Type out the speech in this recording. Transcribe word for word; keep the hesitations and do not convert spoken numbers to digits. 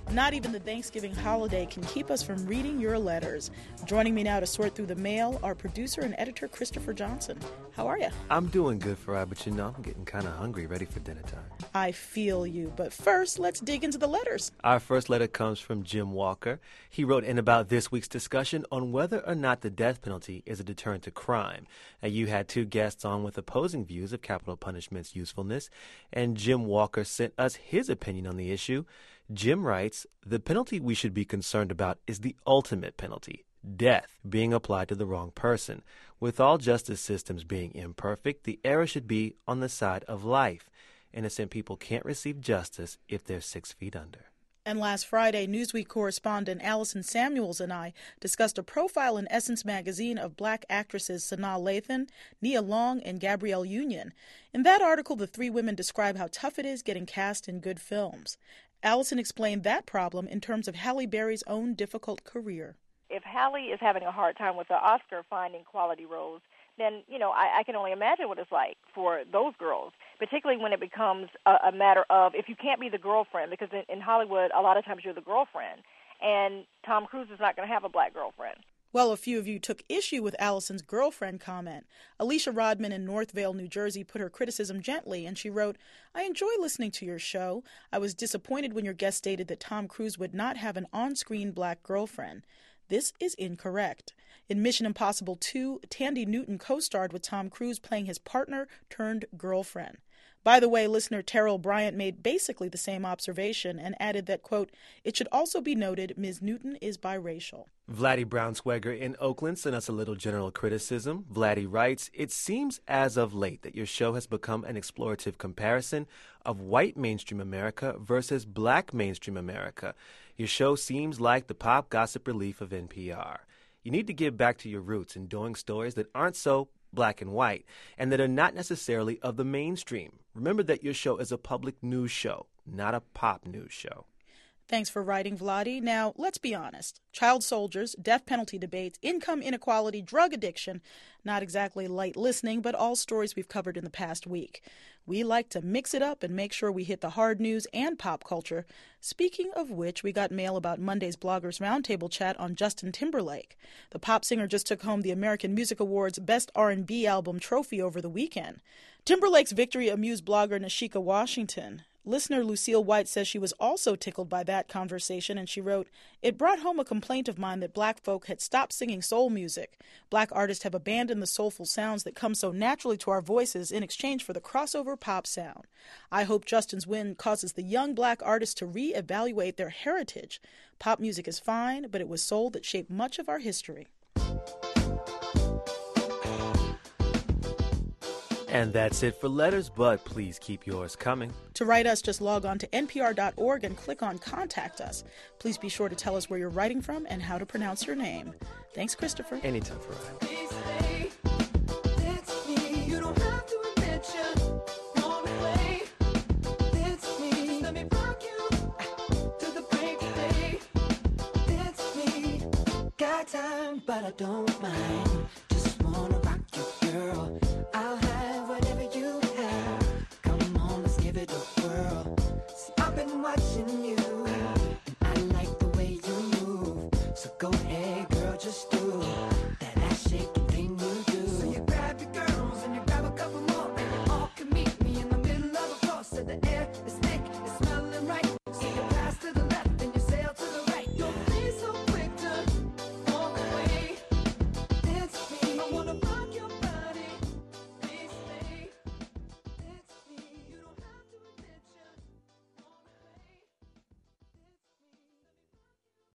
Not even the Thanksgiving holiday can keep us from reading your letters. Joining me now to sort through the mail, our producer and editor, Christopher Johnson. How are you? I'm doing good, Farai, but you know, I'm getting kind of hungry, ready for dinner time. I feel you, but first, let's dig into the letters. Our first letter comes from Jim Walker. He wrote in about this week's discussion on whether or not the death penalty is a deterrent to crime. Now, you had two guests on with opposing views of capital punishment's usefulness, and Jim Walker sent us his opinion on the issue. Jim writes, the penalty we should be concerned about is the ultimate penalty, death, being applied to the wrong person. With all justice systems being imperfect, the error should be on the side of life. Innocent people can't receive justice if they're six feet under. And last Friday, Newsweek correspondent Allison Samuels and I discussed a profile in Essence magazine of black actresses Sanaa Lathan, Nia Long, and Gabrielle Union. In that article, the three women describe how tough it is getting cast in good films. Allison explained that problem in terms of Halle Berry's own difficult career. If Halle is having a hard time with the Oscar finding quality roles, then, you know, I, I can only imagine what it's like for those girls, particularly when it becomes a, a matter of if you can't be the girlfriend, because in, in Hollywood, a lot of times you're the girlfriend, and Tom Cruise is not going to have a black girlfriend. Well, a few of you took issue with Allison's girlfriend comment. Alicia Rodman in Northvale, New Jersey, put her criticism gently, and she wrote, I enjoy listening to your show. I was disappointed when your guest stated that Tom Cruise would not have an on-screen black girlfriend. This is incorrect. In Mission Impossible two, Tandy Newton co-starred with Tom Cruise playing his partner-turned-girlfriend. By the way, listener Terrell Bryant made basically the same observation and added that, quote, it should also be noted Miz Newton is biracial. Vladdy Brownsweger in Oakland sent us a little general criticism. Vladdy writes, it seems as of late that your show has become an explorative comparison of white mainstream America versus black mainstream America. Your show seems like the pop gossip relief of N P R. You need to get back to your roots in doing stories that aren't so black and white and that are not necessarily of the mainstream. Remember that your show is a public news show, not a pop news show. Thanks for writing, Vladdy. Now, let's be honest. Child soldiers, death penalty debates, income inequality, drug addiction, not exactly light listening, but all stories we've covered in the past week. We like to mix it up and make sure we hit the hard news and pop culture. Speaking of which, we got mail about Monday's Bloggers Roundtable chat on Justin Timberlake. The pop singer just took home the American Music Awards Best R and B Album trophy over the weekend. Timberlake's victory amused blogger Nashika Washington. Listener Lucille White says she was also tickled by that conversation, and she wrote, it brought home a complaint of mine that black folk had stopped singing soul music. Black artists have abandoned the soulful sounds that come so naturally to our voices in exchange for the crossover pop sound. I hope Justin's win causes the young black artists to re-evaluate their heritage. Pop music is fine, but it was soul that shaped much of our history. And that's it for letters, but please keep yours coming. To write us, just log on to N P R dot org and click on Contact Us. Please be sure to tell us where you're writing from and how to pronounce your name. Thanks, Christopher. Anytime, Farai. But I don't mind.